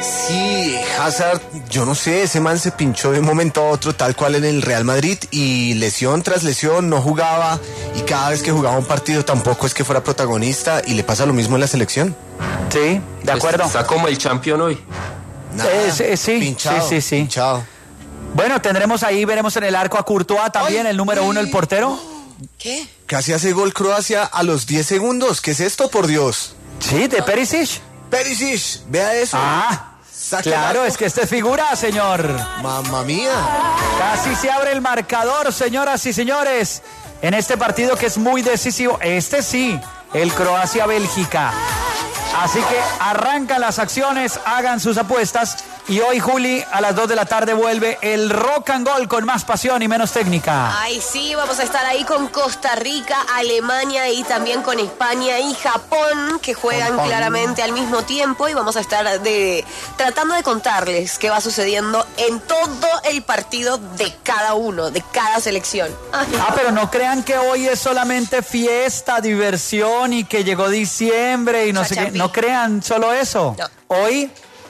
Sí, Hazard, yo no sé, ese man se pinchó de un momento a otro, tal cual en el Real Madrid, y lesión tras lesión, no jugaba, y cada vez que jugaba un partido tampoco es que fuera protagonista, y le pasa lo mismo en la selección. Sí, de acuerdo. Está como el campeón hoy. Nada, sí, pinchado, sí. pinchado. Bueno, tendremos ahí, veremos en el arco a Courtois también, el número 1, el portero. ¿Qué? Casi hace gol Croacia a los 10 segundos, ¿qué es esto, por Dios? Sí, de Perisic. Perisic, vea eso. Claro, es que este es figura, señor. Mamma mía. Casi se abre el marcador, señoras y señores, en este partido que es muy decisivo. Este sí, el Croacia-Bélgica. Así que arrancan las acciones, hagan sus apuestas. Y hoy, Juli, a las 2 de la tarde vuelve el Rock and Roll con más pasión y menos técnica. Ay, sí, vamos a estar ahí con Costa Rica, Alemania y también con España y Japón, que juegan claramente al mismo tiempo, y vamos a estar tratando de contarles qué va sucediendo en todo el partido de cada uno, de cada selección. Pero no crean que hoy es solamente fiesta, diversión y que llegó diciembre y no sé qué. No crean solo eso. No. Hoy...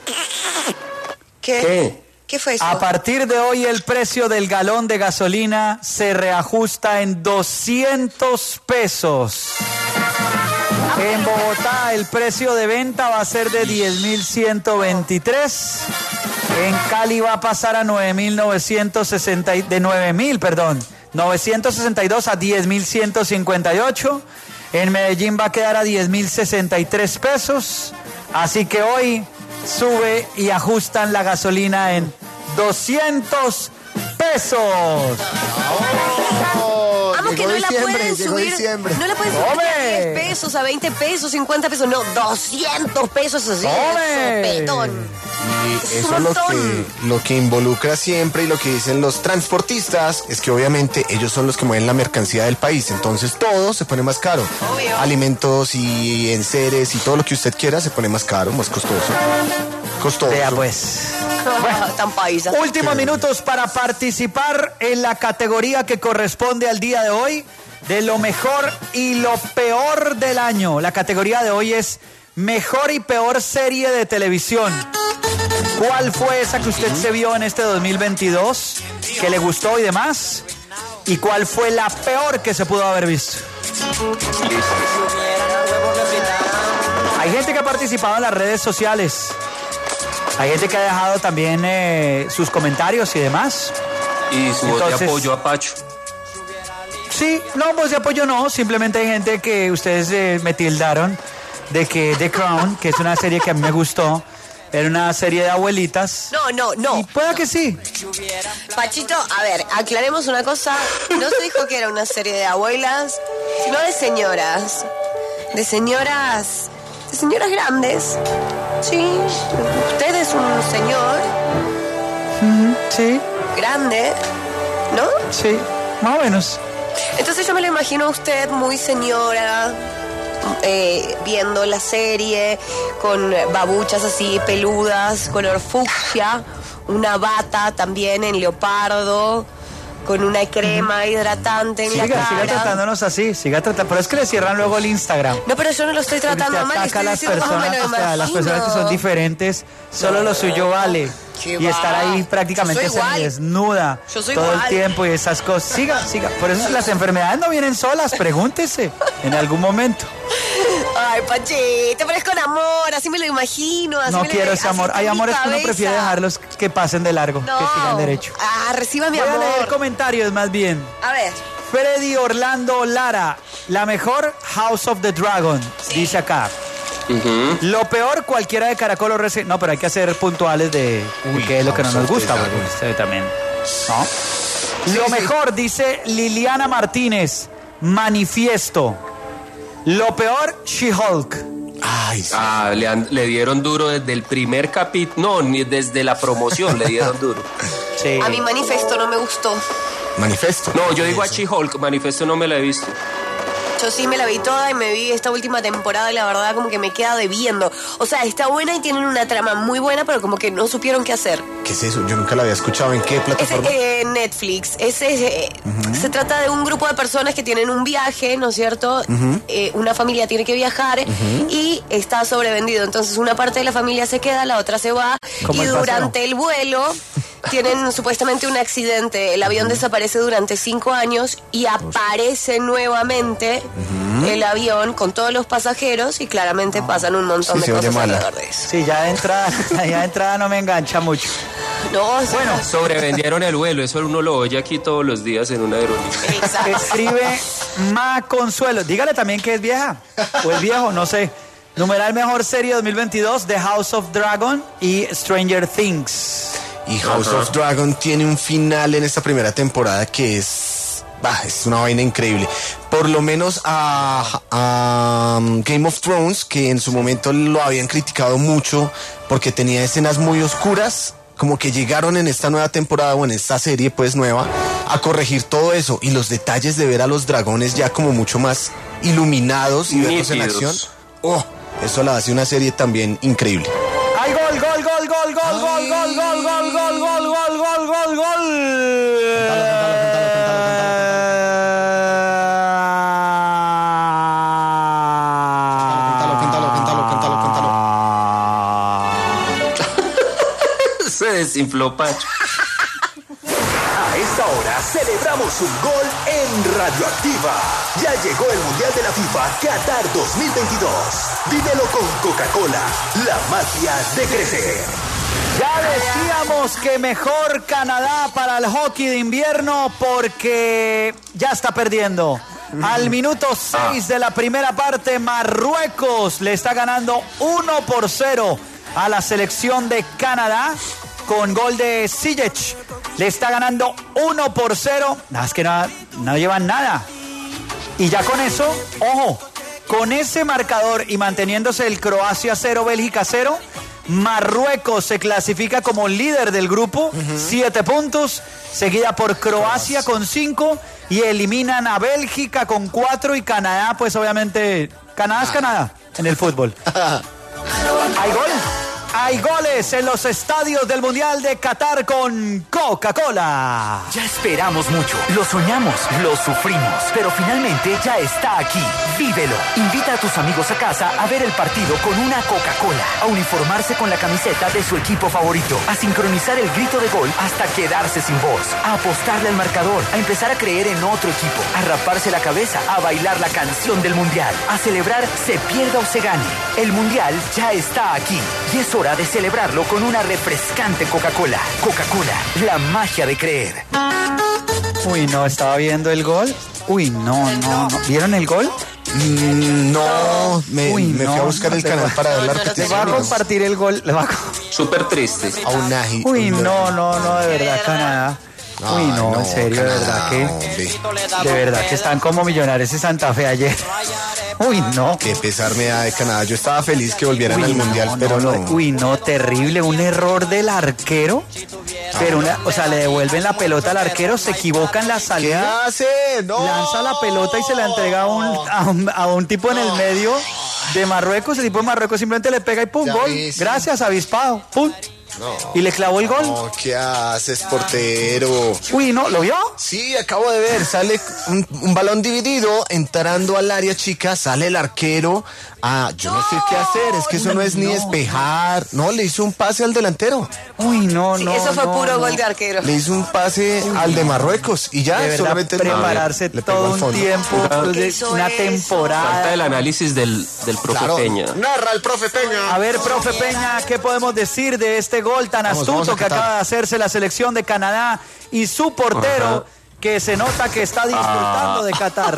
¿Qué fue eso? A partir de hoy el precio del galón de gasolina se reajusta en 200 pesos. En Bogotá el precio de venta va a ser de 10.123. En Cali va a pasar a 962 a 10.158. En Medellín va a quedar a 10.063 pesos. Así que hoy sube y ajustan la gasolina en 200 pesos. Vamos, que no la pueden subir. No la pueden subir a 10 pesos, a 20 pesos, 50 pesos. No, 200 pesos así. Sopetón. Y eso es lo que involucra siempre, y lo que dicen los transportistas es que obviamente ellos son los que mueven la mercancía del país, entonces todo se pone más caro. Obvio. Alimentos y enseres y todo lo que usted quiera se pone más caro, más costoso. Vea pues. Bueno, tan paisa. Últimos minutos para participar en la categoría que corresponde al día de hoy, de lo mejor y lo peor del año. La categoría de hoy es mejor y peor serie de televisión. ¿Cuál fue esa que usted se vio en este 2022, que le gustó y demás? ¿Y cuál fue la peor que se pudo haber visto? Hay gente que ha participado en las redes sociales. Hay gente que ha dejado también sus comentarios y demás. Y su voz de apoyo a Pacho. Sí, no, voz de apoyo no. Simplemente hay gente que ustedes me tildaron de que The Crown, que es una serie que a mí me gustó, era una serie de abuelitas. No. Y pueda que sí. Pachito, a ver, aclaremos una cosa. No se dijo que era una serie de abuelas, sino de señoras. De señoras grandes. Sí, usted es un señor. Sí. Grande, ¿no? Sí, más o menos. Entonces yo me lo imagino a usted muy señora, viendo la serie, con babuchas así peludas, color fucsia, una bata también en leopardo, con una crema hidratante en la cara. Siga tratándonos así, pero es que le cierran luego el Instagram. No, pero yo no lo estoy tratando mal. Ataca a las personas que son diferentes, solo lo suyo vale. Y estar ahí prácticamente desnuda todo el tiempo y esas cosas. Siga. Por eso las enfermedades no vienen solas, pregúntese en algún momento. Ay, Pachito, pero es con amor, así me lo imagino. No quiero ese amor. Hay amores que uno prefiere dejarlos que pasen de largo, que sigan derecho. Reciba mi amor. Voy a leer comentarios más bien. A ver. Freddy Orlando Lara, la mejor House of the Dragon, dice acá. Lo peor, cualquiera de Caracol o RC. No, pero hay que ser puntuales de qué es lo que no nos gusta, porque usted también. ¿No? Lo mejor, dice Liliana Martínez, Manifiesto. Lo peor, She-Hulk. Ay, sí. Le dieron duro desde el primer capítulo. No, ni desde la promoción le dieron duro. Sí. A mi Manifiesto no me gustó. Manifiesto. No, yo digo a She-Hulk, Manifiesto no me la he visto. Yo sí me la vi toda y me vi esta última temporada y la verdad como que me queda debiendo. O sea, está buena y tienen una trama muy buena, pero como que no supieron qué hacer. ¿Qué es eso? Yo nunca la había escuchado. ¿En qué plataforma? Netflix. Se trata de un grupo de personas que tienen un viaje, ¿no es cierto? Una familia tiene que viajar y está sobrevendido. Entonces una parte de la familia se queda, la otra se va. Y durante el vuelo tienen supuestamente un accidente. El avión desaparece durante 5 años y aparece nuevamente el avión con todos los pasajeros y claramente pasan un montón de cosas alrededor de eso. Sí, ya de entrada no me engancha mucho. No, bueno, sobrevendieron el vuelo, eso uno lo oye aquí todos los días en una aerolínea. Exacto. Escribe Ma Consuelo, dígale también que es vieja, o es viejo, no sé. Numeral mejor serie 2022, The House of Dragon y Stranger Things. Y House of Dragon tiene un final en esta primera temporada que es una vaina increíble. Por lo menos a Game of Thrones, que en su momento lo habían criticado mucho porque tenía escenas muy oscuras, como que llegaron en esta nueva temporada o en esta serie pues nueva a corregir todo eso y los detalles de ver a los dragones ya como mucho más iluminados y verlos en acción. Eso la hace una serie también increíble. ¡Ay, gol! Se desinfló Pacho. A esta hora celebramos un gol en Radioactiva. Ya llegó el Mundial de la FIFA Qatar 2022. Vívelo con Coca-Cola, la magia de crecer. Ya decíamos que mejor Canadá para el hockey de invierno porque ya está perdiendo. Al minuto 6 de la primera parte, Marruecos le está ganando 1-0 a la selección de Canadá con gol de Sijic. Le está ganando 1-0. Nada, es que no llevan nada. Y ya con eso, ojo, con ese marcador y manteniéndose el Croacia 0, Bélgica 0, Marruecos se clasifica como líder del grupo, 7 puntos, seguida por Croacia con 5 y eliminan a Bélgica con 4 y Canadá, pues obviamente, Canadá es Canadá en el fútbol. ¿Hay gol? Hay goles en los estadios del Mundial de Qatar con Coca-Cola. Ya esperamos mucho, lo soñamos, lo sufrimos, pero finalmente ya está aquí. Vívelo. Invita a tus amigos a casa a ver el partido con una Coca-Cola, a uniformarse con la camiseta de su equipo favorito, a sincronizar el grito de gol hasta quedarse sin voz, a apostarle al marcador, a empezar a creer en otro equipo, a raparse la cabeza, a bailar la canción del Mundial, a celebrar se pierda o se gane. El Mundial ya está aquí y es hora de celebrarlo con una refrescante Coca-Cola. Coca-Cola, la magia de creer. Uy, no, estaba viendo el gol. Uy, no. ¿Vieron el gol? No, me fui a buscar el canal para ver la repetición. Le va a compartir el gol. Súper triste. Uy, no, de verdad, Canadá. Uy, no, en serio, Canadá, de verdad que están como Millonarios y Santa Fe ayer. Uy, no. Qué pesar me da de Canadá. Yo estaba feliz que volvieran al Mundial, pero no. Uy, no, terrible. Un error del arquero. Pero le devuelven la pelota al arquero, se equivoca en la salida. ¿Qué hace? No. Lanza la pelota y se la entrega a un tipo en el medio de Marruecos. El tipo de Marruecos simplemente le pega y pum, gol. Gracias, avispado. Pum. No. Y le clavó el gol. No, ¿qué haces, portero? Uy, no, ¿lo vio? Sí, acabo de ver. Sale un balón dividido, entrando al área chica, sale el arquero. Yo no sé qué hacer, es que eso no es ni despejar. No, le hizo un pase al delantero. Uy, no. Eso fue puro gol de arquero. Le hizo un pase al de Marruecos y ya, de verdad, solamente prepararse todo un tiempo, una temporada. Falta el análisis del profe Peña. Narra el profe Peña. A ver, profe Peña, ¿qué podemos decir de este gol tan astuto que acaba de hacerse la selección de Canadá y su portero, que se nota que está disfrutando de Qatar?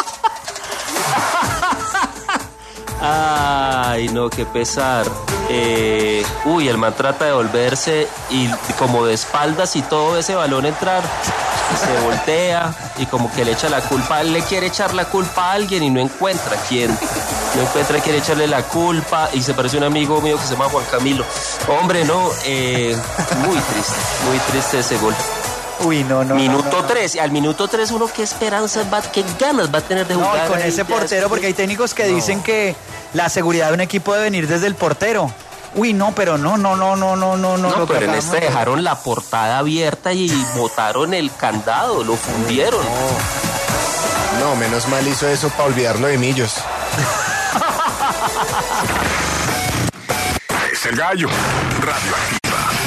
Ay, no, qué pesar. El man trata de volverse y como de espaldas y todo ese balón entrar, se voltea y como que le echa la culpa, le quiere echar la culpa a alguien y no encuentra quién. Quiere echarle la culpa y se parece a un amigo mío que se llama Juan Camilo. Hombre, no, muy triste ese gol. Uy, no. Minuto 3, y al minuto 3 uno qué esperanzas qué ganas va a tener de jugar. No, y con ese portero, porque hay técnicos que dicen que la seguridad de un equipo debe venir desde el portero. Uy, no, pero no. No, pero en este dejaron la portada abierta y botaron el candado, lo fundieron. No, menos mal hizo eso para olvidarlo de Millos. Es el gallo, Radioactiva.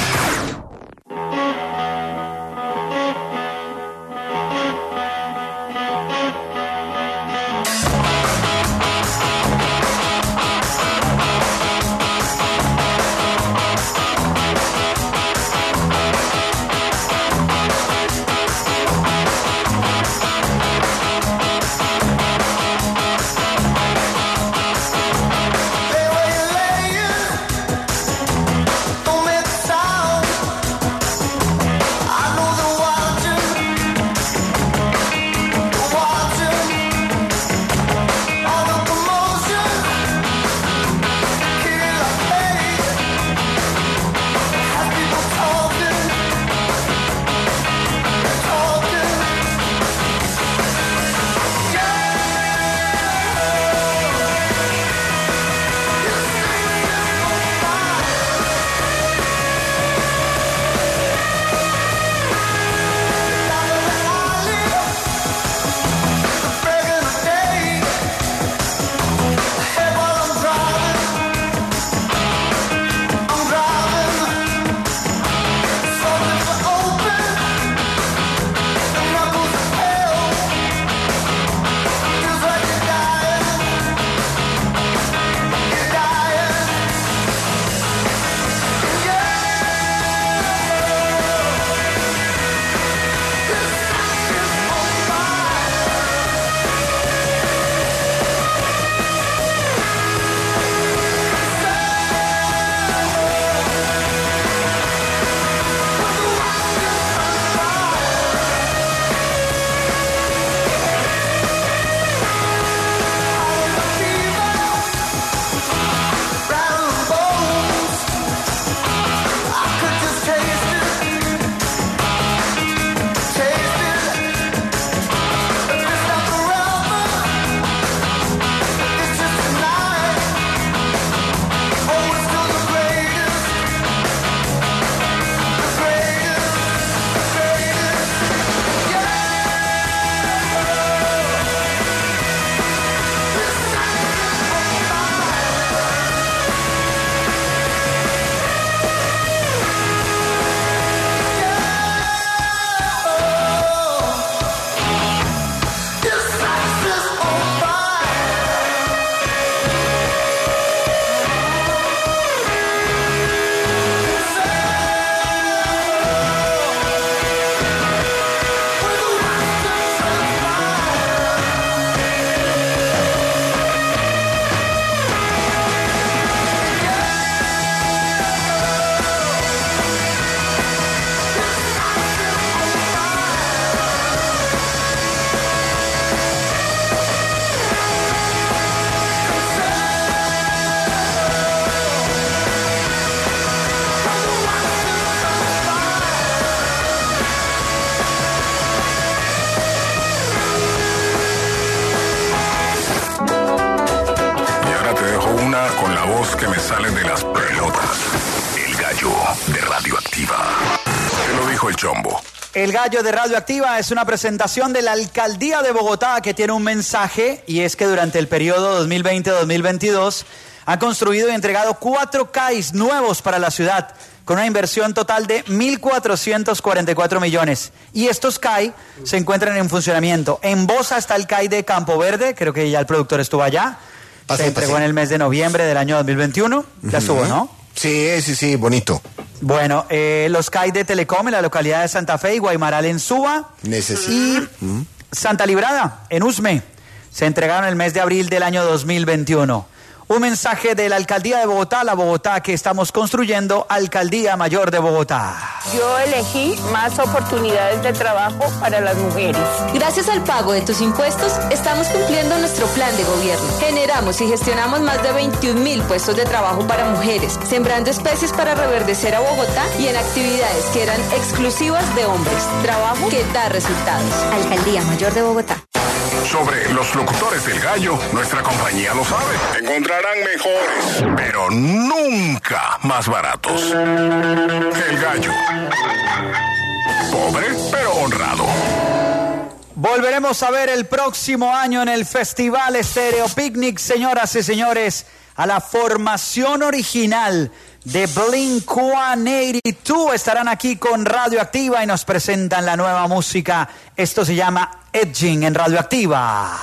Que me salen de las pelotas. El gallo de Radioactiva. Te lo dijo el Chombo. El gallo de Radioactiva es una presentación de la Alcaldía de Bogotá que tiene un mensaje, y es que durante el periodo 2020-2022 ha construido y entregado 4 CAIs nuevos para la ciudad, con una inversión total de 1.444 millones. Y estos CAI se encuentran en funcionamiento. En Bosa está el CAI de Campo Verde, creo que ya el productor estuvo allá. Se entregó en el mes de noviembre del año 2021. Ya estuvo, ¿no? Sí, bonito. Bueno, los CAI de Telecom en la localidad de Santa Fe y Guaymaral en Suba. Y Santa Librada en Usme. Se entregaron el mes de abril del año 2021. un mensaje de la Alcaldía de Bogotá, la Bogotá que estamos construyendo, Alcaldía Mayor de Bogotá. Yo elegí más oportunidades de trabajo para las mujeres. Gracias al pago de tus impuestos, estamos cumpliendo nuestro plan de gobierno. Generamos y gestionamos más de 21.000 puestos de trabajo para mujeres, sembrando especies para reverdecer a Bogotá y en actividades que eran exclusivas de hombres. Trabajo que da resultados. Alcaldía Mayor de Bogotá. Sobre los locutores del gallo, nuestra compañía lo sabe. Encontrarán mejores, pero nunca más baratos. El gallo. Pobre, pero honrado. Volveremos a ver el próximo año en el Festival Estéreo Picnic, señoras y señores, a la formación original de Blink-182. Estarán aquí con Radioactiva y nos presentan la nueva música. Esto se llama Edging en Radioactiva.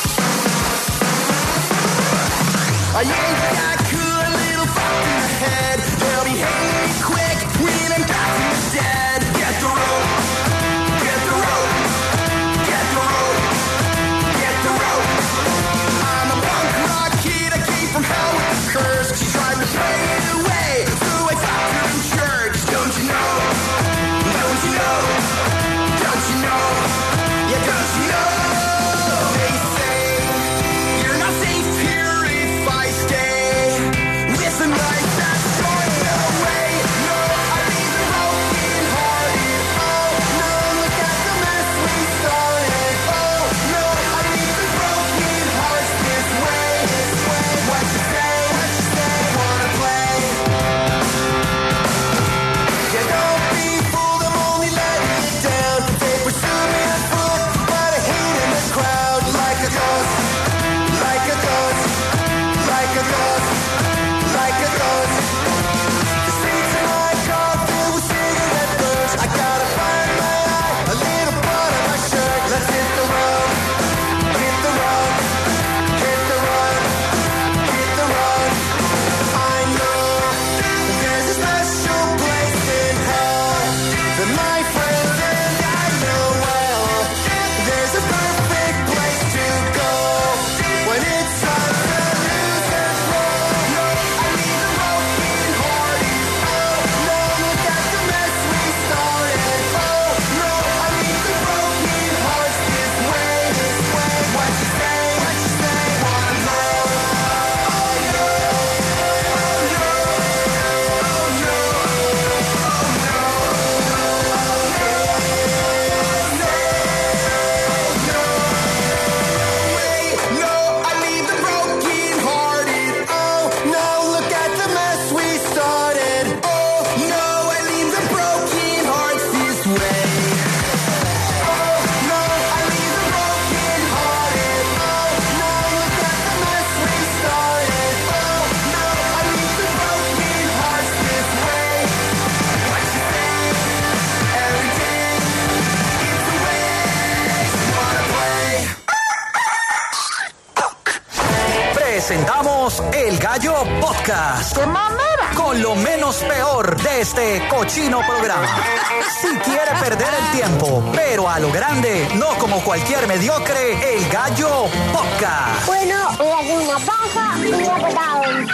Presentamos El Gallo Podcast. Con lo menos peor de este cochino programa. Si quiere perder el tiempo, pero a lo grande, no como cualquier mediocre, El Gallo Podcast. Bueno, voy a hacer una paja y una patada.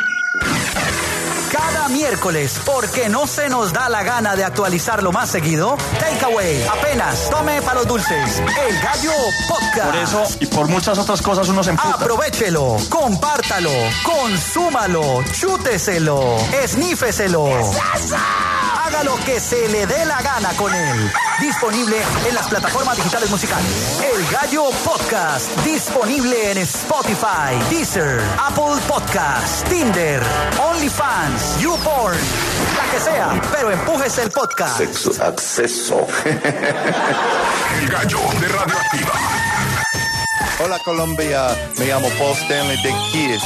Cada miércoles, porque no se nos da la gana de actualizarlo más seguido, Takeaway, apenas tome para los dulces, El Gallo Podcast. Por eso y por muchas otras cosas uno se emputa. Aprovechelo, compártalo, consúmalo, chúteselo, esnífeselo. Haga lo que se le dé la gana con él. Disponible en las plataformas digitales musicales. El Gallo Podcast. Disponible en Spotify, Deezer, Apple Podcast, Tinder, OnlyFans, YouPorn, la que sea, pero empújese el podcast. Acceso. El Gallo de Radioactiva. Hola Colombia, me llamo Paul Stanley de Kiss.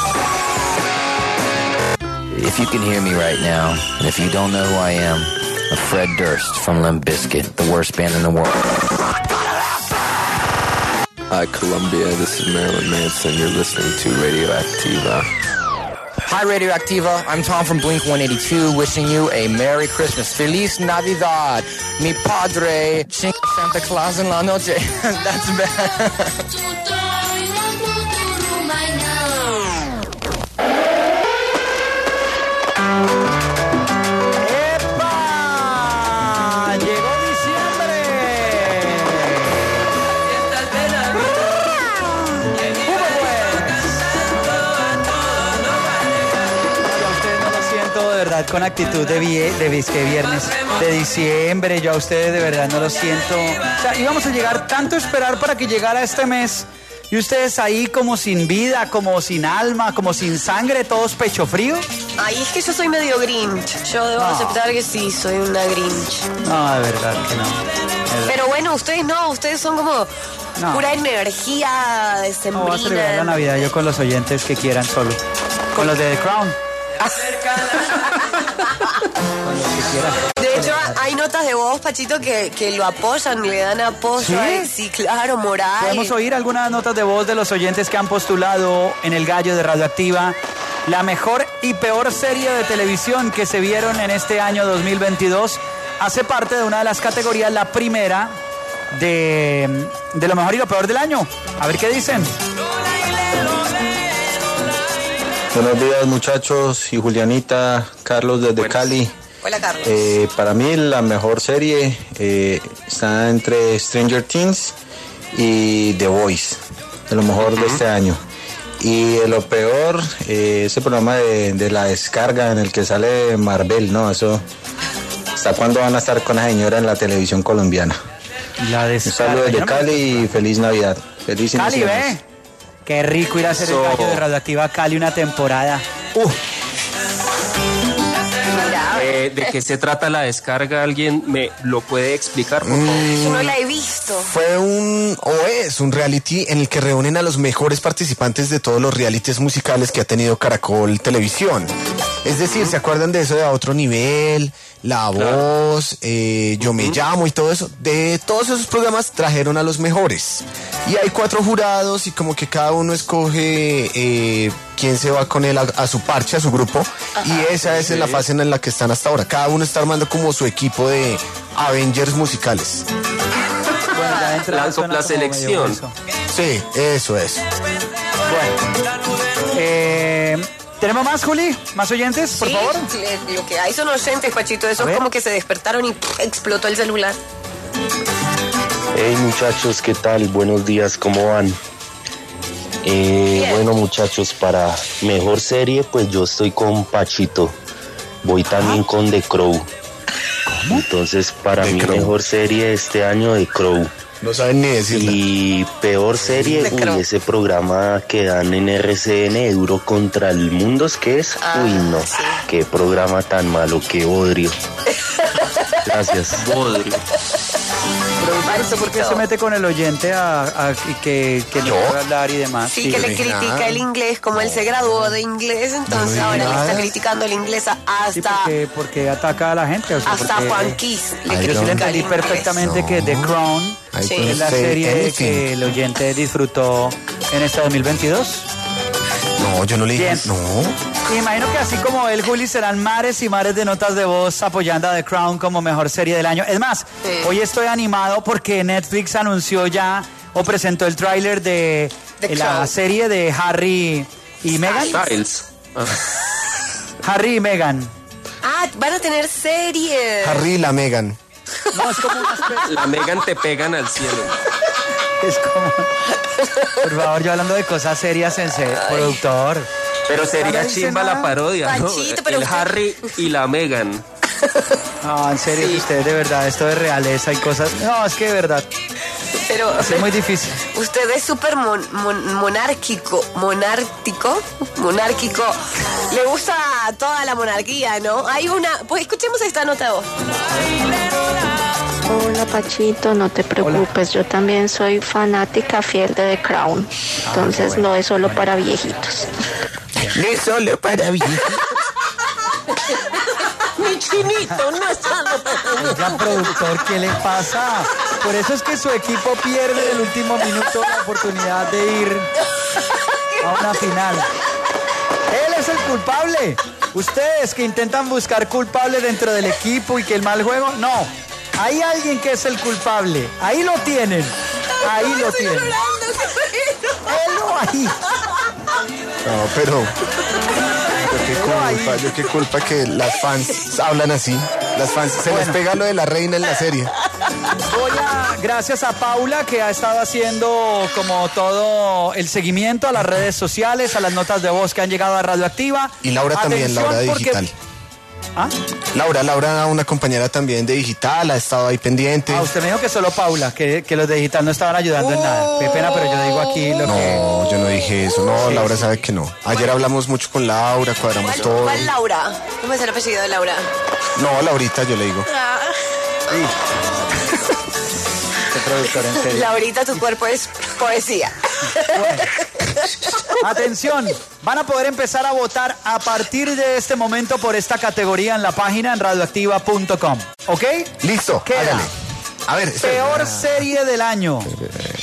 If you can hear me right now, and if you don't know who I am, I'm Fred Durst from Limp Bizkit, the worst band in the world. Hi, Colombia. This is Marilyn Manson. You're listening to Radioactiva. Hi, Radioactiva. I'm Tom from Blink-182, wishing you a Merry Christmas. Feliz Navidad. Mi padre, ching Santa Claus en la noche. That's bad. con actitud de viernes, de diciembre. Yo a ustedes de verdad no lo siento. O sea, íbamos a llegar tanto a esperar para que llegara este mes. Y ustedes ahí como sin vida, como sin alma, como sin sangre, todos pecho frío. Ay, es que yo soy medio Grinch. Yo debo aceptar que sí, soy una Grinch. No, de verdad que no. Pero bueno, ustedes no, ustedes son como pura energía decembrina. No, voy a celebrar la Navidad yo con los oyentes que quieran solo. Con los de The Crown. Con los que quieran. De hecho, hay notas de voz, Pachito, que lo apoyan, le dan apoyo. ¿Sí? Sí, claro, moral. Podemos oír algunas notas de voz de los oyentes que han postulado en el Gallo de Radioactiva la mejor y peor serie de televisión que se vieron en este año 2022. Hace parte de una de las categorías, la primera de lo mejor y lo peor del año. A ver qué dicen. Buenos días, muchachos, y Julianita, Carlos desde Cali. Hola, Carlos. Para mí la mejor serie está entre Stranger Things y The Voice, de lo mejor de este año. Y de lo peor, ese programa de la descarga en el que sale Marvel, ¿no? Eso, ¿hasta cuándo van a estar con la señora en la televisión colombiana? La descarga. Un saludo desde Cali y feliz Navidad. Feliz Cali, ve. Qué rico ir a hacer el Gallo de Radioactiva Cali una temporada. ¿De qué se trata la descarga? ¿Alguien me lo puede explicar, por favor? No la he visto. Fue es un reality en el que reúnen a los mejores participantes de todos los realities musicales que ha tenido Caracol Televisión. Es decir, ¿se acuerdan de eso de A Otro Nivel? La Voz, Yo Me Llamo y todo eso. De todos esos programas trajeron a los mejores. Y hay 4 jurados y como que cada uno escoge quién se va con él a su parche, a su grupo. Ajá, y esa es la fase en la que están hasta ahora. Cada uno está armando como su equipo de Avengers musicales. Bueno, la selección. Sí, eso es. Bueno, ¿tenemos más, Juli? ¿Más oyentes, por favor? Lo que hay son oyentes, Pachito. Eso es como que se despertaron y explotó el celular. Hey, muchachos, ¿qué tal? Buenos días, ¿cómo van? Bueno, muchachos, para mejor serie, pues yo estoy con Pachito. Voy también con The Crow. ¿Cómo? Entonces, para mí, mejor serie de este año, The Crow. No saben ni decirlo. Y peor serie, ese programa que dan en RCN, Duro contra el Mundo, ¿qué es? Uy, no, sí. Qué programa tan malo, qué bodrio. Gracias. Bodrio. ¿Por qué se mete con el oyente que no puede hablar y demás? Sí, que le critica el inglés, como él se graduó de inglés, entonces ahora le está criticando el inglés hasta... Sí, porque ataca a la gente. O sea, hasta Juan Kiss. Yo sí le entendí perfectamente que The Crown es la serie que el oyente disfrutó en este 2022. No, yo no le dije. No. Y imagino que así como él, Juli, serán mares y mares de notas de voz apoyando a The Crown como mejor serie del año. Es más, hoy estoy animado porque Netflix anunció ya o presentó el tráiler de la serie de Harry y Meghan. Harry y Meghan. Ah, van a tener serie. Harry y la Meghan. No, es como una especie. La Meghan te pegan al cielo. Es como... Por favor, yo hablando de cosas serias en serio, productor. Pero sería chimba la parodia, ¿no? Pachito, pero el Harry y la Meghan. No, en serio, sí. Ustedes de verdad, esto de realeza y cosas... No, es que de verdad... Pero es muy difícil. Usted es súper monárquico. Le gusta toda la monarquía, ¿no? Hay una... Pues escuchemos esta nota de voz. Hola, Pachito, no te preocupes. Hola. Yo también soy fanática fiel de The Crown. Entonces no es solo para viejitos. No es solo para viejitos. Mi chinito, no es solo para viejitos. Oiga, productor, ¿qué le pasa? Por eso es que su equipo pierde en el último minuto la oportunidad de ir a una final. Él es el culpable. Ustedes que intentan buscar culpables dentro del equipo y que el mal juego, no. Hay alguien que es el culpable. Ahí lo tienen. Ahí lo tienen. Él no ahí. No, pero... Yo qué culpa que las fans hablan así. Las fans se les pega lo de la reina en la serie. Gracias a Paula que ha estado haciendo como todo el seguimiento a las redes sociales, a las notas de voz que han llegado a Radioactiva. Y Laura también, Laura Digital. ¿Ah? Laura, una compañera también de digital, ha estado ahí pendiente. Usted me dijo que solo Paula, que los de digital no estaban ayudando en nada. Qué pena, pero yo digo aquí lo que... No, yo no dije eso. No, sí, Laura sabe que no. Ayer hablamos mucho con Laura, cuadramos todo. ¿Cuál Laura? ¿Cómo es el apellido de Laura? No, Laurita, yo le digo. Sí. Qué productor, en serio. Laurita, tu cuerpo es poesía. Bueno. Atención, van a poder empezar a votar a partir de este momento por esta categoría en la página en radioactiva.com. ¿Ok? Listo, hágale. A ver, peor serie del año. O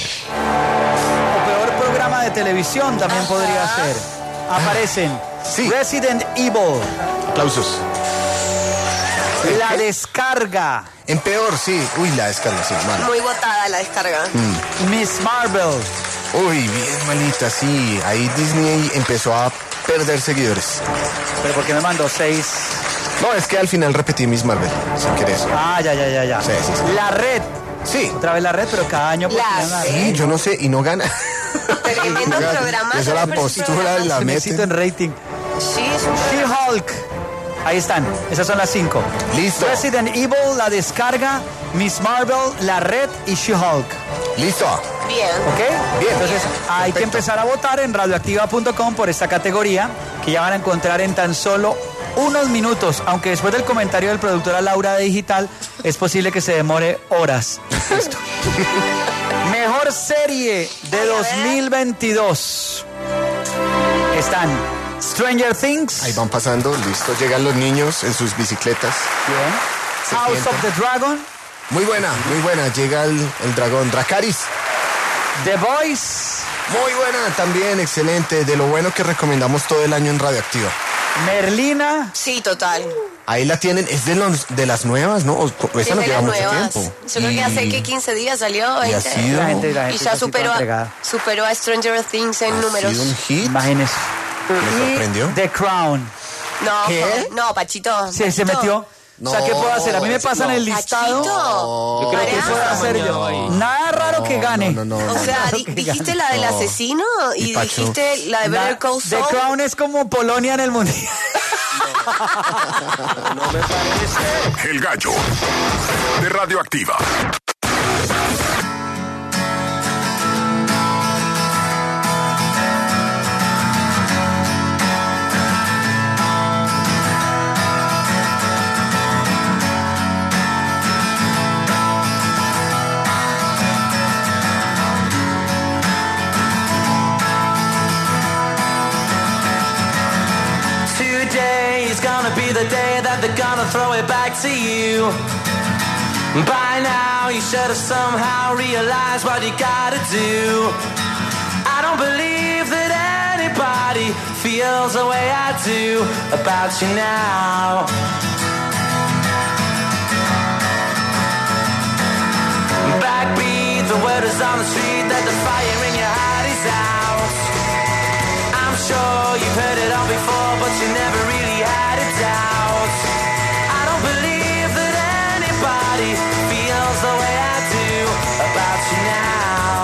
peor programa de televisión también podría ser. Aparecen Resident Evil. Aplausos. La Descarga. En peor, sí. Uy, La Descarga, sí, mal. Muy votada La Descarga. Miss Marvel. Uy, bien malita, sí. Ahí Disney empezó a perder seguidores. ¿Pero por qué me mandó 6? No, es que al final repetí Miss Marvel, sin querer. Ah, ya. Sí. La Red. Sí. Otra vez La Red, pero cada año... La Red. Sí, yo no sé, y no gana. Tremendo programa. Eso la postura la meten. En rating. Sí, es un She-Hulk. Ahí están, esas son las 5. Listo. Resident Evil, La Descarga, Miss Marvel, La Red y She-Hulk. Listo. Bien. ¿Ok? Bien. Entonces hay que empezar a votar en radioactiva.com por esta categoría que ya van a encontrar en tan solo unos minutos, aunque después del comentario del productor Laura de Digital es posible que se demore horas. Listo. Mejor serie de 2022. Están Stranger Things. Ahí van pasando, listo. Llegan los niños en sus bicicletas. Bien. House of the Dragon. Muy buena. Llega el dragón Dracarys. The Voice. Muy buena también, excelente. De lo bueno que recomendamos todo el año en Radioactiva. Merlina. Sí, total. Ahí la tienen, es de las nuevas, ¿no? Esa no lleva mucho tiempo. Yo creo que hace que 15 días salió. Y ha sido... La gente y ya superó a Stranger Things en números. Ha sido un hit. Imagínese. ¿Me sorprendió? The Crown. No, ¿qué? No, Pachito. Sí, se metió. No, o sea, ¿qué puedo hacer? A mí me pasan el listado. Pachito. Yo creo que ¿Qué puedo hacer yo? Nada raro que gane. O sea, dijiste la del asesino y dijiste la de Better Call Saul. The Crown es como Polonia en el Mundial. No me parece. El Gallo de Radioactiva. Be the day that they're gonna throw it back to you. By now you should have somehow realized what you gotta do. I don't believe that anybody feels the way I do about you now. Backbeat, the word is on the street that the fire in your heart is out. I'm sure you've heard it all before, but you never really had a doubt. I don't believe that anybody feels the way I do about you now.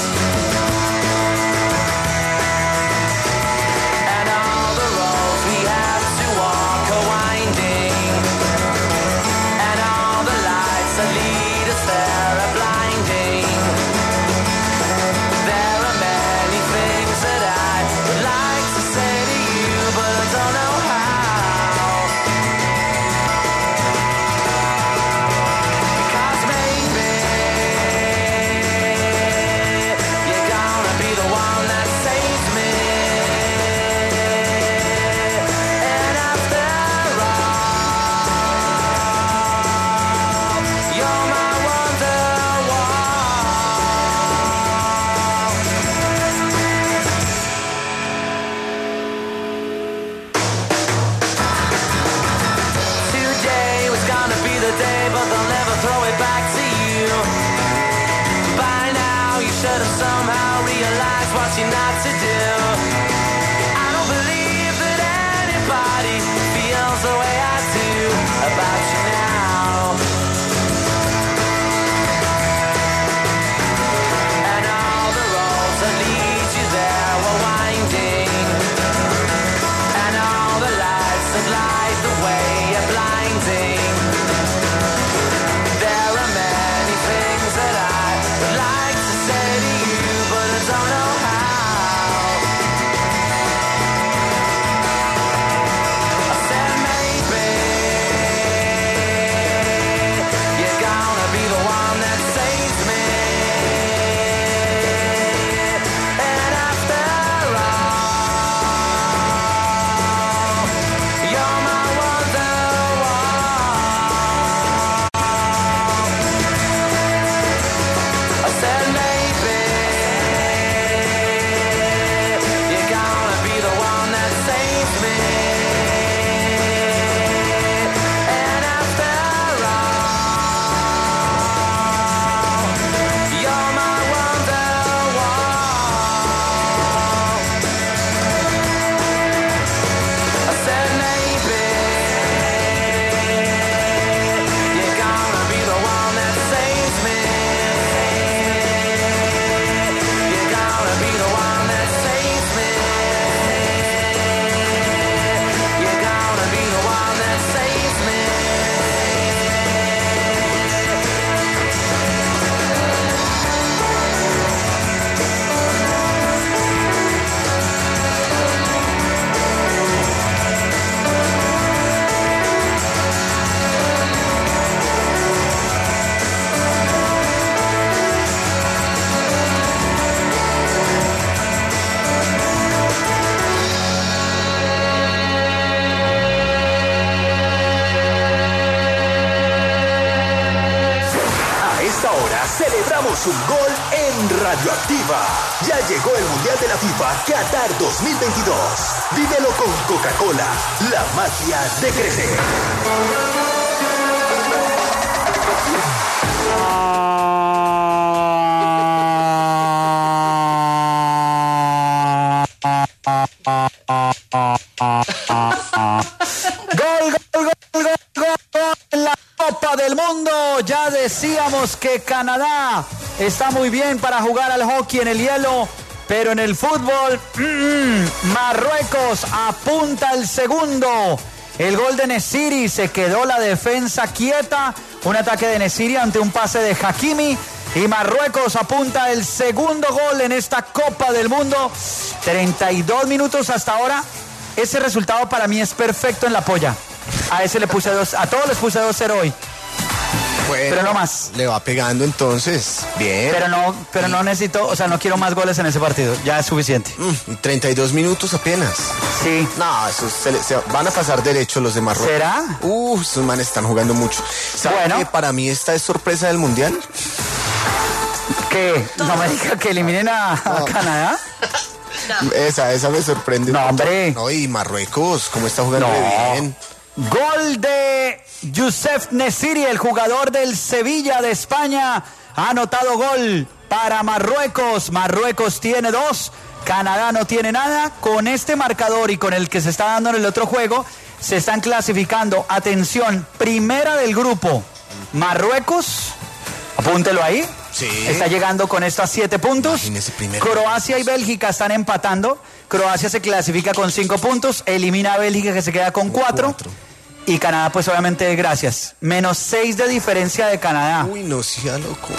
And all the roads we have to walk are winding, and all the lights that lead us there are blinding. There are many things that I would like to say to you, but I don't know how. Because maybe you're gonna be the one that saves me. And after all, you're my Wonderwall. Today was gonna be the day, but they'll never throw it back to you. By now, you should have somehow realized what you're not to do. I don't believe that anybody feels the way I do about you now. And all the roads that lead you there were winding, and all the lights that light the way are celebramos un gol en Radioactiva. Ya llegó el Mundial de la FIFA Qatar 2022. Vívelo con Coca-Cola, la magia de crecer. En la Copa del Mundo. Ya decíamos que Canadá está muy bien para jugar al hockey en el hielo, pero en el fútbol, Marruecos apunta el segundo. El gol de Nesiri, se quedó la defensa quieta. Un ataque de Nesiri ante un pase de Hakimi. Y Marruecos apunta el segundo gol en esta Copa del Mundo. 32 minutos hasta ahora. Ese resultado para mí es perfecto en la polla. A ese le puse 2, a todos les puse 2-0 hoy. Bueno, pero no más. Le va pegando entonces. Bien. Pero no necesito, o sea, no quiero más goles en ese partido. Ya es suficiente. 32 minutos apenas. Sí. No, esos se van a pasar derecho los de Marruecos. ¿Será? Esos manes están jugando mucho. ¿Saben que para mí esta es sorpresa del Mundial? ¿Qué? ¿No me diga que eliminen a Canadá? No. Esa me sorprende. No, hombre. No, y Marruecos, ¿cómo está jugando bien? Gol de Youssef Nesiri, el jugador del Sevilla de España. Ha anotado gol para Marruecos. Marruecos tiene 2. Canadá no tiene nada. Con este marcador y con el que se está dando en el otro juego, se están clasificando. Atención, primera del grupo. Marruecos, apúntelo ahí. Sí. Está llegando con esto a 7 puntos. Croacia y Bélgica están empatando. Croacia se clasifica con 5 puntos. Elimina a Bélgica, que se queda con 4. Y Canadá, pues obviamente, gracias. Menos 6 de diferencia de Canadá. Uy, no sea loco.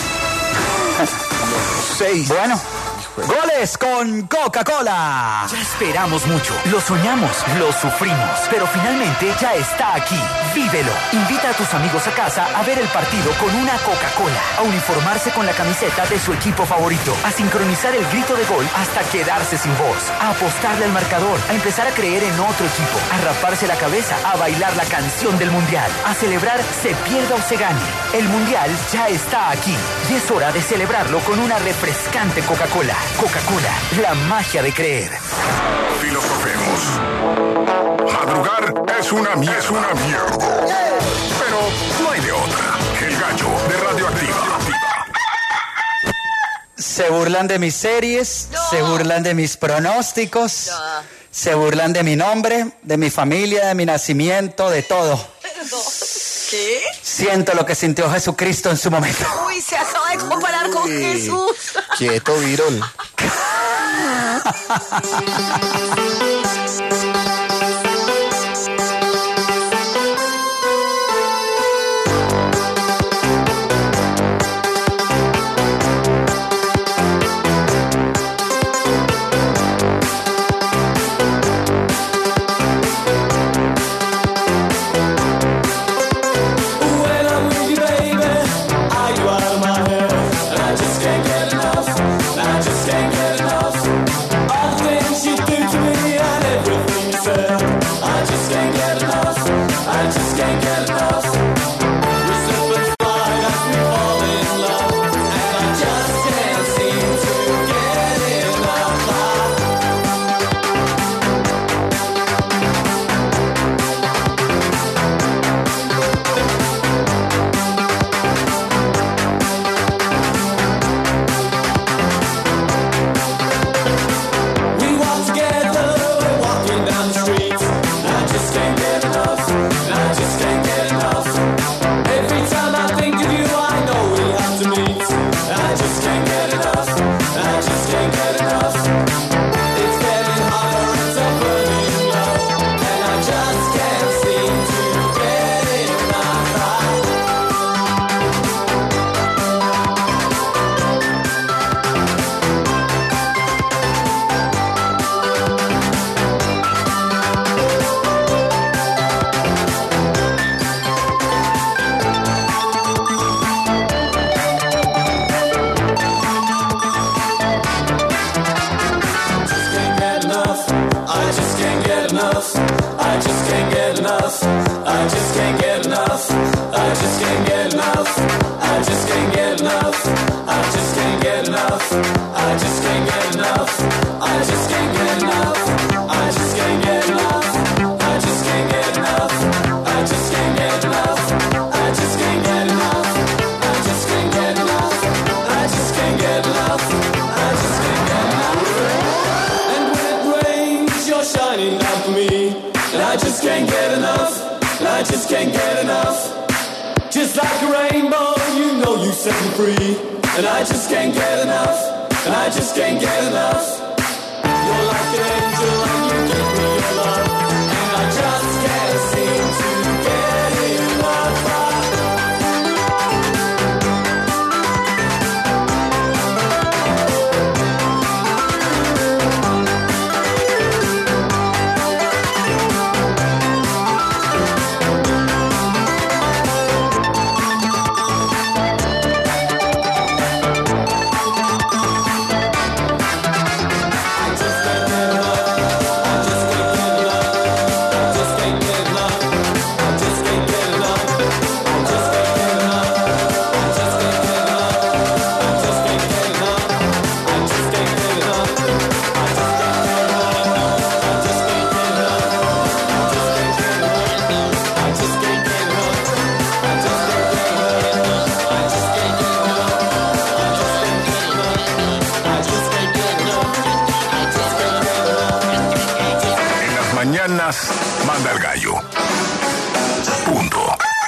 6. Bueno. Goles con Coca-Cola. Ya esperamos mucho, lo soñamos, lo sufrimos, pero finalmente ya está aquí. Vívelo. Invita a tus amigos a casa a ver el partido con una Coca-Cola, a uniformarse con la camiseta de su equipo favorito, a sincronizar el grito de gol hasta quedarse sin voz, a apostarle al marcador, a empezar a creer en otro equipo, a raparse la cabeza, a bailar la canción del Mundial, a celebrar se pierda o se gane. El Mundial ya está aquí y es hora de celebrarlo con una refrescante Coca-Cola. Coca-Cola, la magia de creer. Filosofemos. Madrugar es una mierda. Pero no hay de otra. El gallo de Radioactiva. Se burlan de mis series, se burlan de mis pronósticos, se burlan de mi nombre, de mi familia, de mi nacimiento, de todo. ¿Qué? Siento lo que sintió Jesucristo en su momento. Uy, se acaba de comparar con Jesús. Quieto, Virol. I just can't get enough. just can't get enough. I just can't get enough. I just can't get enough. I just can't get enough. I just can't get enough. I just can't get enough. I just can't get enough. I just can't get enough. I just can't get enough. And when it rains, you're shining down for me. And I just can't get enough. And I just can't get enough. Just like a rainbow, you know you set me free. And I just can't get enough. And I just can't get enough. You're like an angel and you give me your love. And I just can't seem to get enough. Manda el gallo. Punto.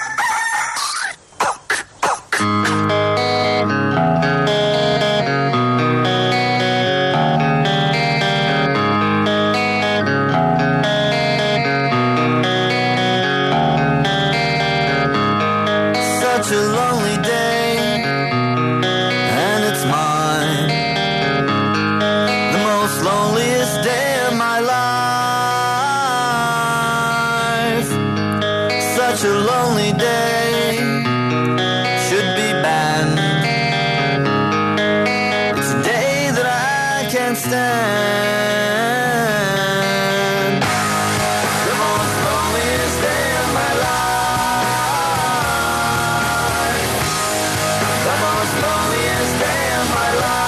Such a lonely day, and it's mine. The most loneliest day of my life. Such a lonely day should be banned. It's a day that I can't stand. The most loneliest day of my life. The most loneliest day of my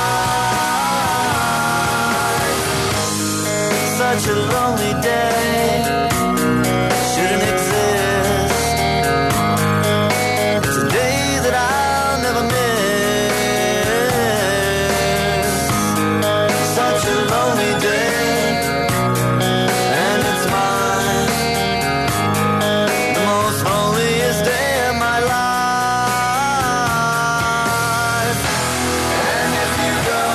life. Such a lonely day shouldn't exist. It's a day that I'll never miss. Such a lonely day, and it's mine. The most loneliest day of my life. And if you go,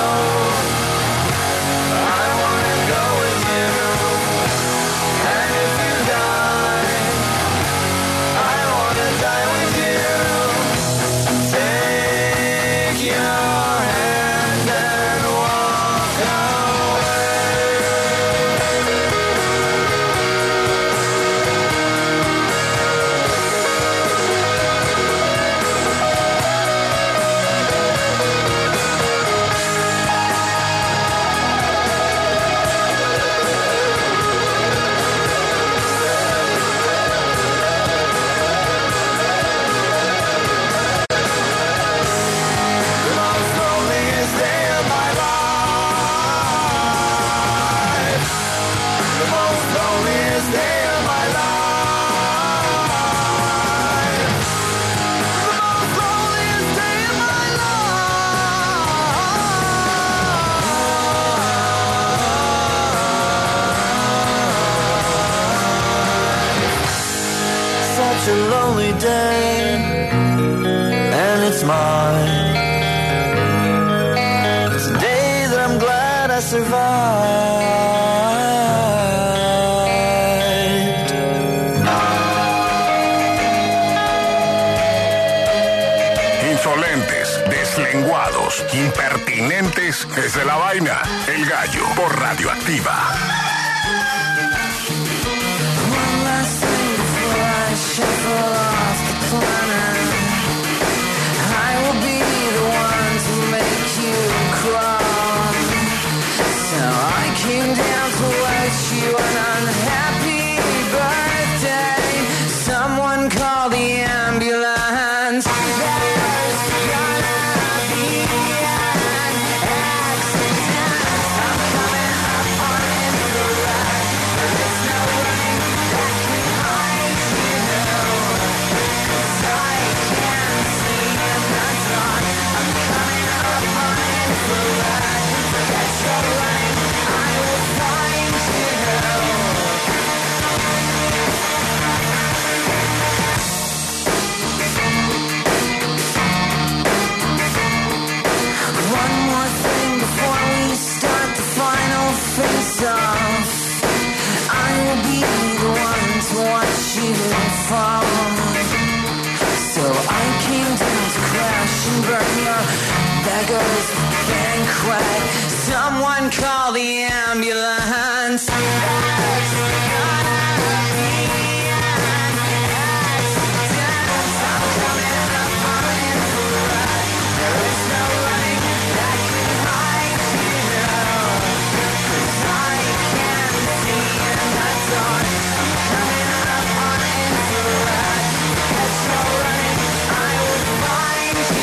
I wanna go with you. And if you die, I wanna die with you. Take your hand and walk away. The most loneliest day of my life. The most loneliest day of my life. The most loneliest day of my life. Such a lonely day, and it's mine. It's a day that I'm glad I survived. Insolentes, deslenguados, impertinentes, es de la vaina. El gallo por Radioactiva. One last thing before I shuffle off the planet. I will be the one to make you crawl. So I came down to wish you an unhappy birthday. Someone call the ambulance. There's gonna be an accident. from. So I came down to crash and burn your beggars banquet. Someone call the ambulance. There's gonna be an accident. I'm coming up on infrared. There is no running that can hide you. 'Cause I can see in the dark. I'm coming up on infrared. There's no running, I will find you.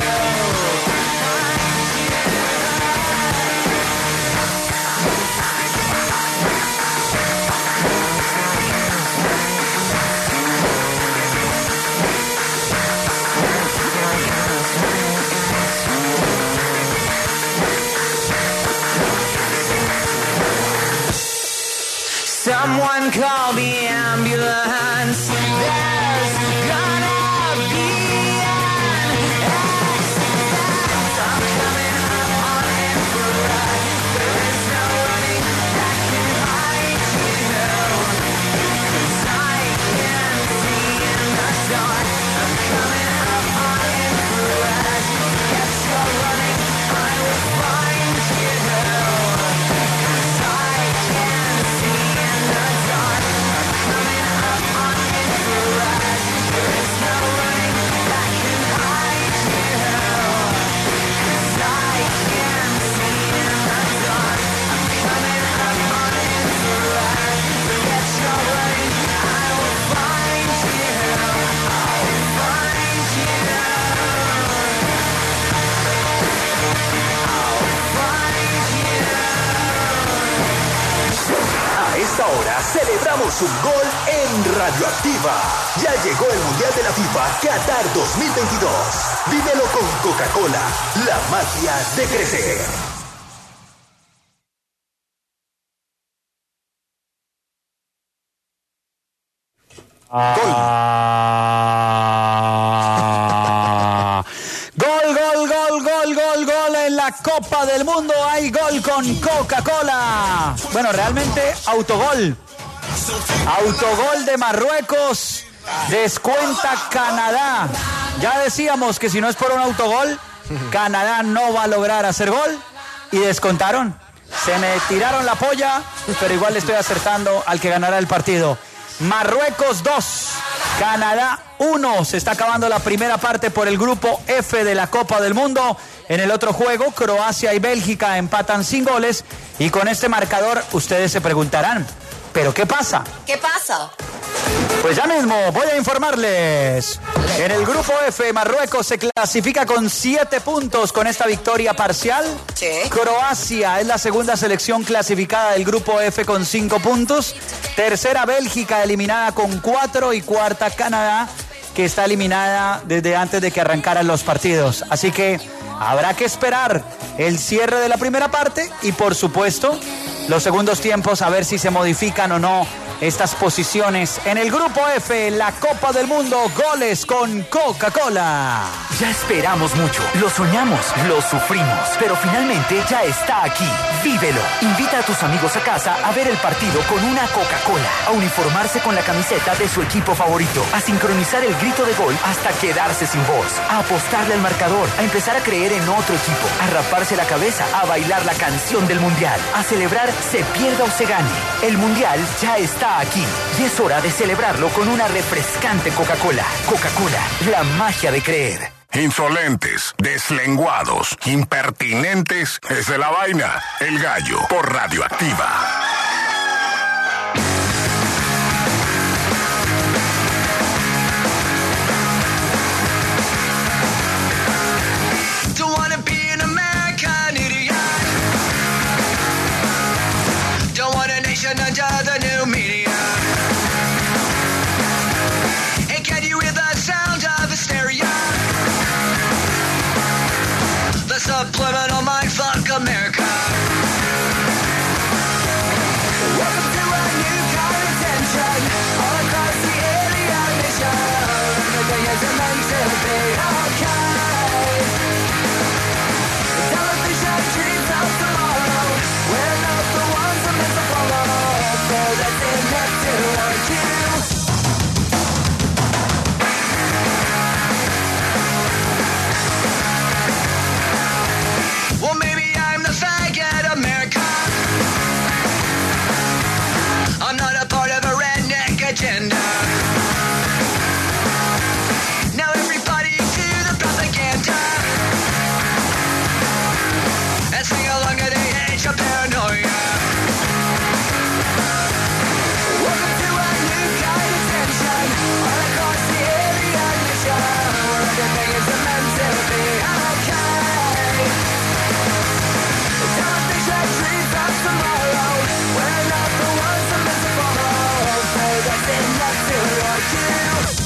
Someone call the ambulance. There's gonna be an accident. I'm coming up on infrared. There is no running that can hide you. 'Cause I can see in the dark. I'm coming up on infrared. Yes, you're running, I will find you. 'Cause I can see in the dark. I'm coming up on infrared. There is no running that can hide you. 'Cause I can see in the dark. I'm coming up on infrared. Yes, you're running, I will find you. I'll find you. A esta hora celebramos un gol en Radioactiva. Ya llegó el Mundial de la FIFA Qatar 2022. Vívelo con Coca-Cola, la magia de crecer. Gol en la Copa del Mundo. Hay gol con Coca-Cola. Bueno, realmente autogol. Autogol de Marruecos. Descuenta Canadá. Ya decíamos que si no es por un autogol, Canadá no va a lograr hacer gol. Y descontaron. Se me tiraron la polla, pero igual le estoy acertando al que ganará el partido. Marruecos 2, Canadá 1. Se está acabando la primera parte por el grupo F de la Copa del Mundo. En el otro juego, Croacia y Bélgica empatan sin goles. Y con este marcador, ustedes se preguntarán, ¿pero qué pasa? ¿Qué pasa? Pues ya mismo voy a informarles. En el grupo F, Marruecos se clasifica con 7 puntos con esta victoria parcial. Sí. Croacia es la segunda selección clasificada del grupo F con 5 puntos. Tercera, Bélgica, eliminada con 4. Y cuarta, Canadá, que está eliminada desde antes de que arrancaran los partidos. Así que habrá que esperar el cierre de la primera parte y, por supuesto, los segundos tiempos, a ver si se modifican o no estas posiciones. En el grupo F, la Copa del Mundo, goles con Coca-Cola. Ya esperamos mucho, lo soñamos, lo sufrimos, pero finalmente ya está aquí. Vívelo. Invita a tus amigos a casa a ver el partido con una Coca-Cola, a uniformarse con la camiseta de su equipo favorito, a sincronizar el grito de gol hasta quedarse sin voz, a apostarle al marcador, a empezar a creer en otro equipo, a raparse la cabeza, a bailar la canción del Mundial, a celebrar se pierda o se gane. El Mundial ya está aquí y es hora de celebrarlo con una refrescante Coca-Cola. Coca-Cola, la magia de creer. Insolentes, deslenguados, impertinentes, es de la vaina. El Gallo, por Radioactiva. Don't wanna be an American idiot. Don't want a nation under the new media. And can you hear the sound of hysteria? The subliminal mindfuck America. Everything is meant to be okay. Don't think that dreams of tomorrow. We're not the ones that meant to follow. So that's enough to want you.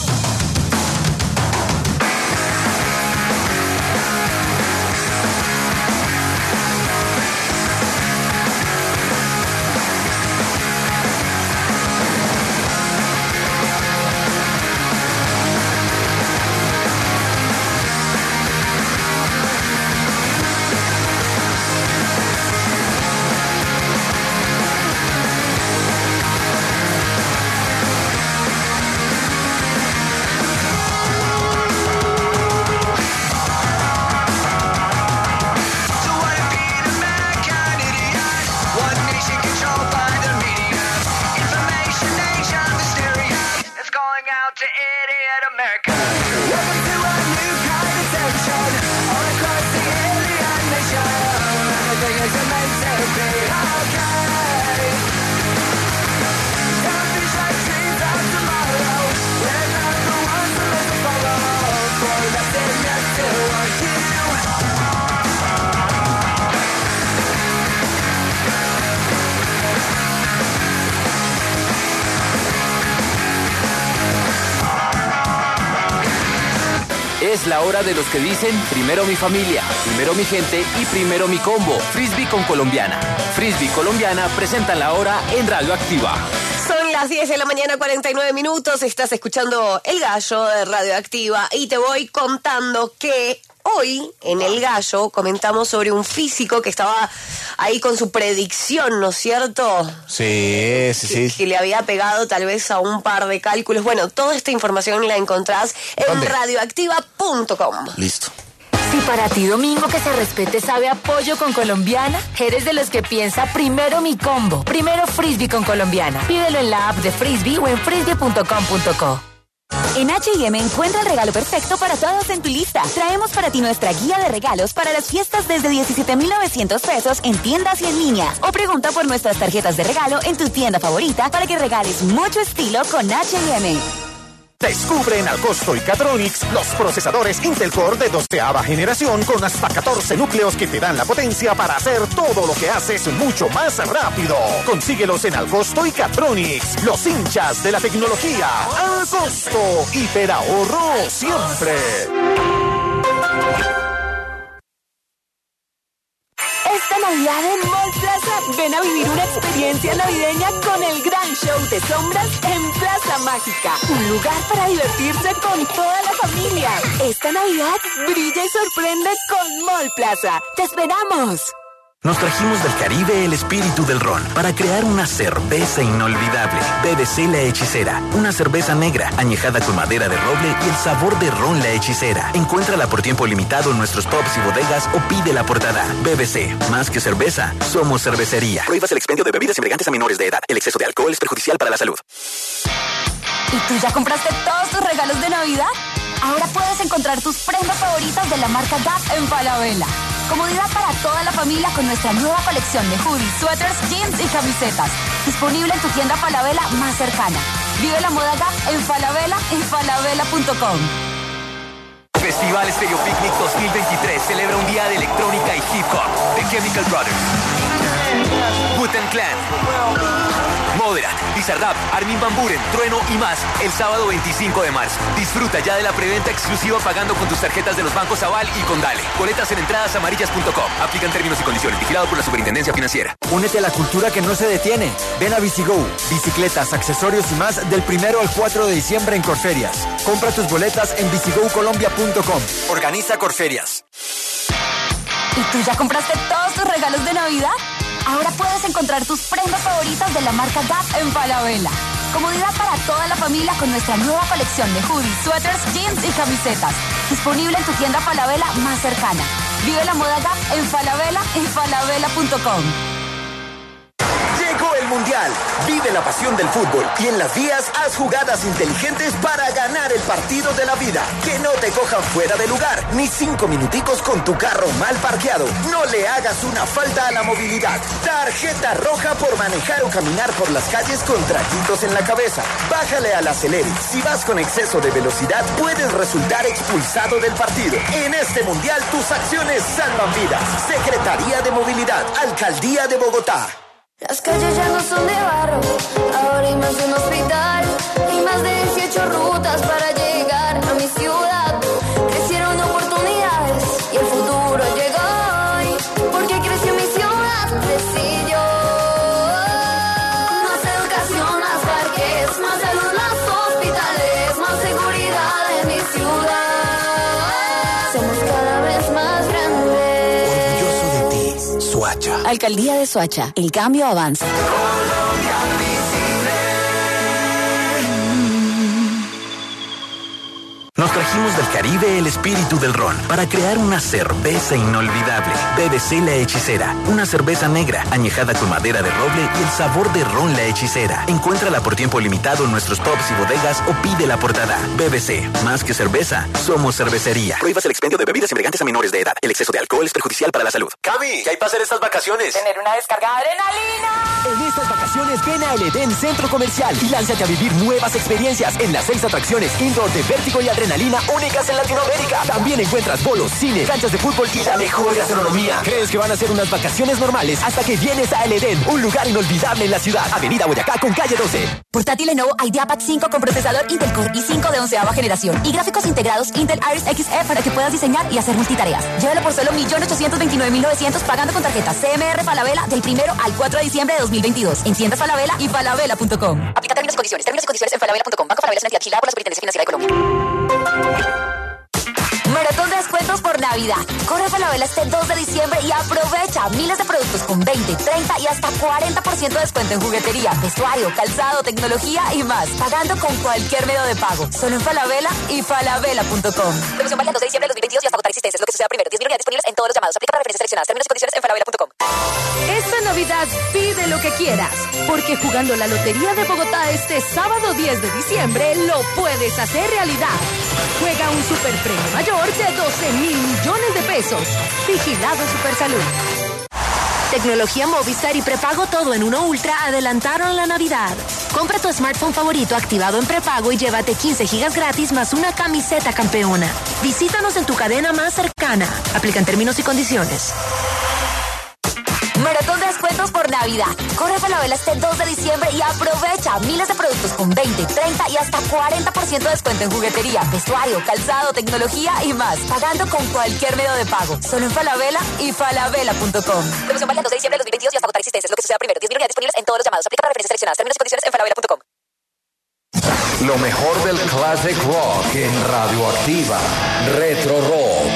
To idiot America. Welcome to a new kind of tension all across the alien nation. Everything is meant to be okay. Don't be like dreams of tomorrow. We're not the ones who live to follow. For nothing else to want you. Es la hora de los que dicen primero mi familia, primero mi gente y primero mi combo. Frisbee con Colombiana. Frisbee Colombiana presenta la hora en Radioactiva. Son las 10 de la mañana, 49 minutos. Estás escuchando El Gallo de Radioactiva y te voy contando que hoy en El Gallo comentamos sobre un físico que estaba ahí con su predicción, ¿no es cierto? Sí. Que le había pegado tal vez a un par de cálculos. Bueno, toda esta información la encontrás en radioactiva.com. Listo. Si para ti domingo que se respete sabe a pollo con Colombiana, eres de los que piensa primero mi combo, primero Frisbee con Colombiana. Pídelo en la app de Frisbee o en frisbee.com.co. En H&M encuentra el regalo perfecto para todos en tu lista. Traemos para ti nuestra guía de regalos para las fiestas desde 17,900 pesos en tiendas y en línea. O pregunta por nuestras tarjetas de regalo en tu tienda favorita para que regales mucho estilo con H&M. Descubre en Alcosto y Catronics los procesadores Intel Core de 12ª generación con hasta 14 núcleos que te dan la potencia para hacer todo lo que haces mucho más rápido. Consíguelos en Alcosto y Catronics, los hinchas de la tecnología. Alcosto, hiperahorro siempre. Esta Navidad en Mall Plaza, ven a vivir una experiencia navideña con el gran show de sombras en Plaza Mágica. Un lugar para divertirse con toda la familia. Esta Navidad brilla y sorprende con Mall Plaza. ¡Te esperamos! Nos trajimos del Caribe el espíritu del ron para crear una cerveza inolvidable. BBC La Hechicera, una cerveza negra añejada con madera de roble y el sabor de ron La Hechicera. Encuéntrala por tiempo limitado en nuestros pubs y bodegas o pídela portada. BBC, más que cerveza, somos cervecería. Prohíbas el expendio de bebidas embriagantes a menores de edad. El exceso de alcohol es perjudicial para la salud. ¿Y tú ya compraste todos tus regalos de Navidad? Ahora puedes encontrar tus prendas favoritas de la marca Gap en Falabella. Comodidad para toda la familia con nuestra nueva colección de hoodies, suéteres, jeans y camisetas. Disponible en tu tienda Falabella más cercana. Vive la moda Gap en Falabella y falabella.com. Festival Stereo Picnic 2023 celebra un día de electrónica y hip hop. The Chemical Brothers, Wu-Tang Clan, Moderat, Bizarrap, Armin van Buuren, Trueno y más el sábado 25 de marzo. Disfruta ya de la preventa exclusiva pagando con tus tarjetas de los bancos Aval y Condale. Boletas en entradasamarillas.com. Aplican términos y condiciones. Vigilado por la Superintendencia Financiera. Únete a la cultura que no se detiene. Ven a Bicigo. Bicicletas, accesorios y más del 1 al 4 de diciembre en Corferias. Compra tus boletas en bicigocolombia.com. Organiza Corferias. ¿Y tú ya compraste todos tus regalos de Navidad? Ahora puedes encontrar tus prendas favoritas de la marca Gap en Falabella. Comodidad para toda la familia con nuestra nueva colección de hoodies, suéteres, jeans y camisetas. Disponible en tu tienda Falabella más cercana. Vive la moda Gap en Falabella y falabella.com. Llegó el Mundial Mundial. Vive la pasión del fútbol y en las vías haz jugadas inteligentes para ganar el partido de la vida. Que no te cojan fuera de lugar, ni 5 minuticos con tu carro mal parqueado. No le hagas una falta a la movilidad. Tarjeta roja por manejar o caminar por las calles con traquitos en la cabeza. Bájale al acelere. Si vas con exceso de velocidad, puedes resultar expulsado del partido. En este mundial, tus acciones salvan vidas. Secretaría de Movilidad, Alcaldía de Bogotá. Las calles ya no son de barro, ahora hay más de un hospital. Hay más de 18 rutas para llegar a mi ciudad. Crecieron oportunidades y el futuro llegó hoy. Porque creció mi ciudad, crecí yo. Más educación, más parques, más salud, más hospitales, más seguridad en mi ciudad. Somos cada vez más grandes. Orgulloso de ti, Soacha. Alcaldía de Soacha, el cambio avanza. Nos trajimos del Caribe el espíritu del ron para crear una cerveza inolvidable. BBC La Hechicera, una cerveza negra añejada con madera de roble y el sabor de ron La Hechicera. Encuéntrala por tiempo limitado en nuestros pubs y bodegas o pídela portada. BBC, más que cerveza, somos cervecería. Prohíbas el expendio de bebidas embriagantes a menores de edad. El exceso de alcohol es perjudicial para la salud. Cami, ¿qué hay para hacer estas vacaciones? Tener una descarga de adrenalina. En estas vacaciones ven a El Edén Centro Comercial y lánzate a vivir nuevas experiencias en las 6 atracciones indoor de Vértigo y Adrenalina únicas en Latinoamérica. También encuentras bolos, cine, canchas de fútbol y la mejor gastronomía. ¿Crees que van a ser unas vacaciones normales hasta que vienes a El Edén, un lugar inolvidable en la ciudad? Avenida Boyacá con calle 12. Portátil Lenovo IdeaPad 5 con procesador Intel Core i5 de 11ª generación y gráficos integrados Intel Iris Xe para que puedas diseñar y hacer multitareas. Llévalo por solo 1.829.900 pagando con tarjeta CMR Falabella del 1 al 4 de diciembre de 2022 en tiendas Falabella y falabella.com. Aplica términos y condiciones. Términos y condiciones en falabella.com. Banco Falabella es una entidad vigilada por la Superintendencia Financiera de Colombia. Maratón de descuentos por Navidad. Corre a Falabella este 2 de diciembre y aprovecha miles de productos con 20, 30 y hasta 40% de descuento en juguetería, vestuario, calzado, tecnología y más. Pagando con cualquier medio de pago. Solo en Falabella y falabella.com. Promoción válida el 2 de diciembre de 2022 y hasta agotar existencias. Lo que suceda primero. 10.000 unidades disponibles en todos los llamados. Aplica para referencias seleccionadas. Términos y condiciones en falabella.com. Esta Navidad pide lo que quieras, porque jugando la Lotería de Bogotá este sábado 10 de diciembre lo puedes hacer realidad. Juega un superpremio mayor de 12.000 millones de pesos. Vigilado Supersalud. Tecnología Movistar y prepago todo en uno Ultra adelantaron la Navidad. Compra tu smartphone favorito activado en prepago y llévate 15 gigas gratis más una camiseta campeona. Visítanos en tu cadena más cercana. Aplican términos y condiciones. Maratón de descuentos por Navidad. Corre a Falabella este 2 de diciembre y aprovecha miles de productos con 20, 30 y hasta 40% de descuento en juguetería, vestuario, calzado, tecnología y más. Pagando con cualquier medio de pago. Solo en Falabella y falabella.com. Promoción válida el 2 de diciembre de 2022 y hasta agotar existencias. Lo que suceda primero. 10.000 unidades disponibles en todos los llamados. Aplica para referencias seleccionadas. Términos y condiciones en falabella.com. Lo mejor del classic rock en Radioactiva. Retro Rock.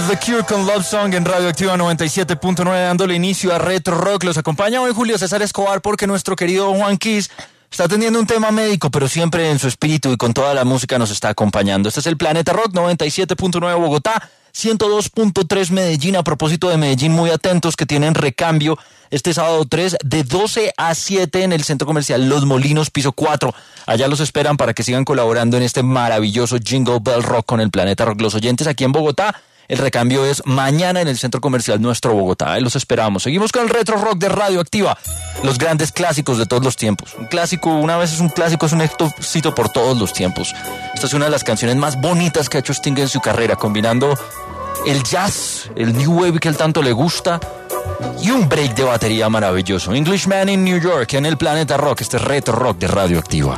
The Cure con Love Song en Radioactiva 97.9, dándole inicio a Retro Rock. Los acompaña hoy Julio César Escobar porque nuestro querido Juan Kiss está atendiendo un tema médico, pero siempre en su espíritu y con toda la música nos está acompañando. Este es el Planeta Rock, 97.9 Bogotá, 102.3 Medellín. A propósito de Medellín, muy atentos que tienen recambio este sábado 3 de 12 a 7 en el Centro Comercial Los Molinos, piso 4. Allá los esperan para que sigan colaborando en este maravilloso Jingle Bell Rock con el Planeta Rock. Los oyentes aquí en Bogotá, el recambio es mañana en el Centro Comercial Nuestro Bogotá. Ahí los esperamos. Seguimos con el Retro Rock de Radioactiva. Los grandes clásicos de todos los tiempos. Un clásico, una vez es un clásico, es un éxito por todos los tiempos. Esta es una de las canciones más bonitas que ha hecho Sting en su carrera, combinando el jazz, el new wave que él tanto le gusta y un break de batería maravilloso. Englishman in New York en el Planeta Rock. Este es Retro Rock de Radioactiva.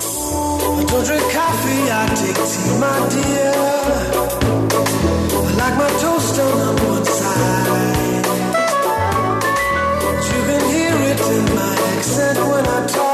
Like my toast on one side, you can hear it in my accent when I talk.